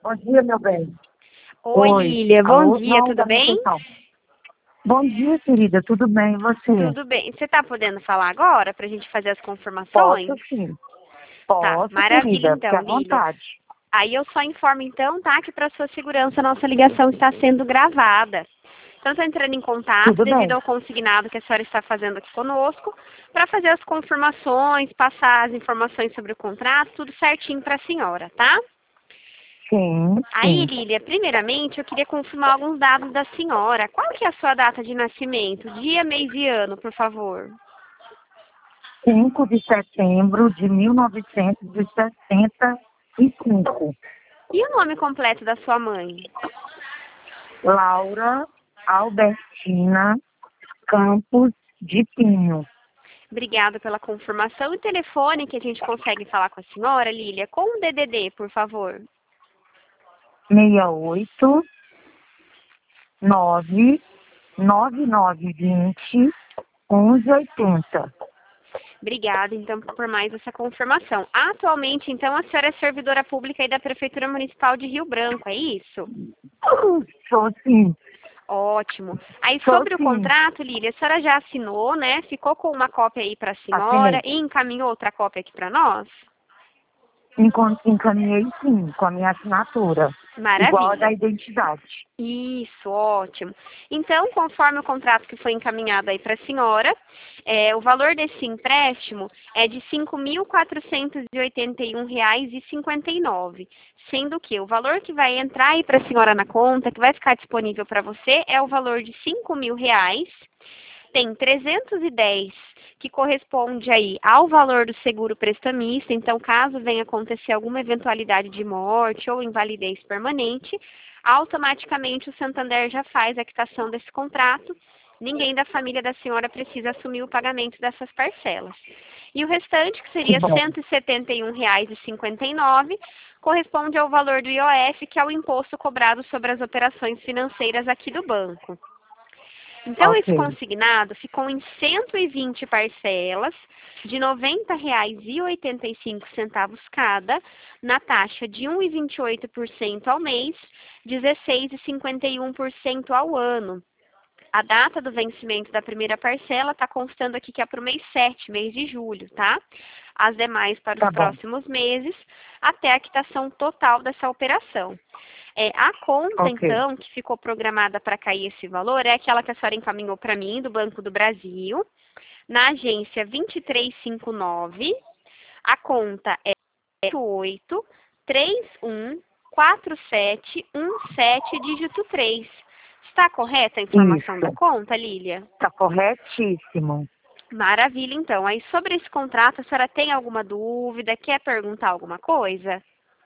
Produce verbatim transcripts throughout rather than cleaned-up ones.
Bom dia, meu bem. Oi, Oi. Lília, bom Alô? dia, Não, tudo da bem? recepção. Bom dia, querida. Tudo bem, e você? Tudo bem. Você está podendo falar agora para a gente fazer as Posso confirmações? sim. Tá, Posso, maravilha querida. Fique então, à Lília. vontade. Aí eu só informo então, tá, que para sua segurança a nossa ligação está sendo gravada. Então, estou entrando em contato Tudo devido bem. ao consignado que a senhora está fazendo aqui conosco, para fazer as confirmações, passar as informações sobre o contrato, tudo certinho para a senhora, tá? Sim, Aí, sim. Lília, primeiramente eu queria confirmar alguns dados da senhora. Qual que é a sua data de nascimento? Dia, mês e ano, por favor. cinco de setembro de mil novecentos e sessenta e cinco. E o nome completo da sua mãe? Laura Albertina Campos de Pinho. Obrigada pela confirmação. E telefone que a gente consegue falar com a senhora, Lília, com o D D D, por favor. seis oito nove nove nove vinte onze oitenta. Obrigada, então, por mais essa confirmação. Atualmente, então, a senhora é servidora pública aí da Prefeitura Municipal de Rio Branco, é isso? Sou sim. Ótimo. Aí, Sou sobre o sim. contrato, Lília, a senhora já assinou, né? Ficou com uma cópia aí para a senhora Assinei. e encaminhou outra cópia aqui para nós? Encon- Encaminhei sim, com a minha assinatura. Igual a da Maravilha. identidade. Isso, ótimo. Então, conforme o contrato que foi encaminhado aí para a senhora, é, o valor desse empréstimo é de cinco mil quatrocentos e oitenta e um reais e cinquenta e nove centavos, sendo que o valor que vai entrar aí para a senhora na conta, que vai ficar disponível para você, é o valor de cinco mil reais. Tem trezentos e dez que corresponde aí ao valor do seguro prestamista, então caso venha acontecer alguma eventualidade de morte ou invalidez permanente, automaticamente o Santander já faz a quitação desse contrato, ninguém da família da senhora precisa assumir o pagamento dessas parcelas. E o restante, que Que seria bom. cento e setenta e um reais e cinquenta e nove centavos, corresponde ao valor do I O F, que é o imposto cobrado sobre as operações financeiras aqui do banco. Então, esse Ok. consignado ficou em cento e vinte parcelas de noventa reais e oitenta e cinco centavos cada, na taxa de um vírgula vinte e oito por cento ao mês, dezesseis vírgula cinquenta e um por cento ao ano. A data do vencimento da primeira parcela está constando aqui que é para o mês sete, mês de julho, tá? As demais para os Tá bom. próximos meses, até a quitação total dessa operação. É, a conta, Ok. então, que ficou programada para cair esse valor, é aquela que a senhora encaminhou para mim, do Banco do Brasil, na agência vinte e três cinquenta e nove, a conta é oito três um quatro sete um sete, dígito três. Está correta a informação da Isso. conta, Lília? Tá corretíssimo. Maravilha, então. Aí, sobre esse contrato, a senhora tem alguma dúvida? Quer perguntar alguma coisa?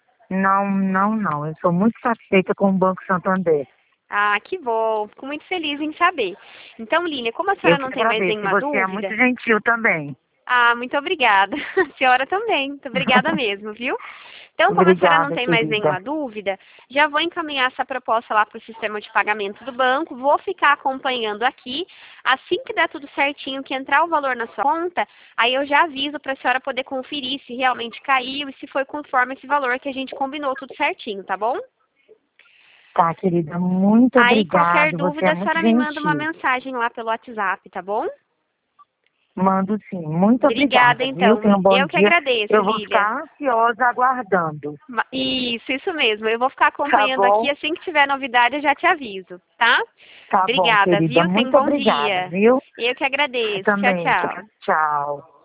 Não, não, não. Eu sou muito satisfeita com o Banco Santander. Ah, que bom. Fico muito feliz em saber. Então, Lília, como a Eu senhora que não tem mais agradeço. E nenhuma você é muito dúvida... gentil também. Ah, muito obrigada. A senhora também. Muito obrigada mesmo, viu? Então, como a senhora não Obrigada, tem mais querida. nenhuma dúvida, já vou encaminhar essa proposta lá para o sistema de pagamento do banco, vou ficar acompanhando aqui. Assim que der tudo certinho, que entrar o valor na sua conta, aí eu já aviso para a senhora poder conferir se realmente caiu e se foi conforme esse valor que a gente combinou tudo certinho, tá bom? Tá, querida. Muito Aí, qualquer obrigado. Você é dúvida, a muito senhora me manda uma gentil. mensagem lá pelo WhatsApp, tá bom? Mando sim. Muito Obrigada, obrigada, viu? então. Tenha um bom Eu que dia. agradeço, Eu vou Lília. ficar ansiosa aguardando. Ma- Isso, isso mesmo. Eu vou ficar Tá acompanhando aqui. bom? Assim que tiver novidade, eu já te aviso, tá? Tá bom, Obrigada, querida. viu? Tenha um Muito bom obrigada, dia. viu? Eu que Você agradeço. Tchau, também. Tchau, tchau. tchau.